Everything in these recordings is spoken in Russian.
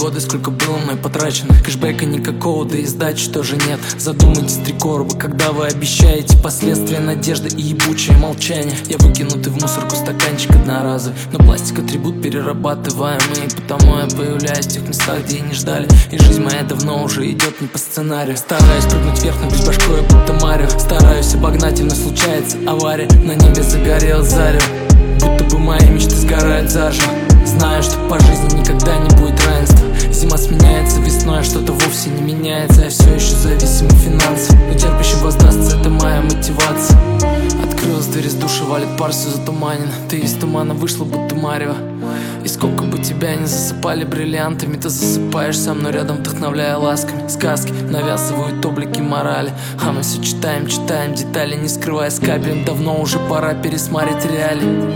годы, сколько было мной потрачено. Кэшбэка никакого, да и сдачи тоже нет. Задумайтесь, 3 короба, когда вы обещаете последствия надежды и ебучее молчание. Я выкинутый в мусорку стаканчик одноразовый, но пластик атрибут перерабатываемый, и потому я появляюсь в тех местах, где и не ждали. И жизнь моя давно уже идет не по сценарию. Стараюсь прыгнуть вверх, но без башкой, будто Марио. Стараюсь обогнать, но случается авария. На небе загорелось зарево, будто бы мои мечты сгорают заживо. Знаю, что по жизни никогда не будет равенства. Зима сменяется весной, а что-то вовсе не меняется. Я все еще зависим финансов, но терпящим воздастся, это моя мотивация. Открылась дверь из душа, валит пар, все затуманено. Ты из тумана вышла, будто марево. И сколько бы тебя не засыпали бриллиантами, ты засыпаешь со мной рядом, вдохновляя ласками. Сказки навязывают облики морали, а мы все читаем детали, не скрывая с капелем. Давно уже пора пересмотреть реалии.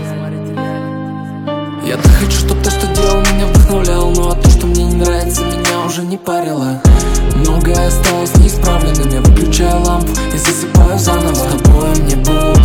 Я-то хочу, чтоб то, что делал, меня вдохновляло, ну а то, что мне не нравится, меня уже не парило. Многое осталось неисправленным, я выключаю лампу и засыпаю заново. С тобой мне будет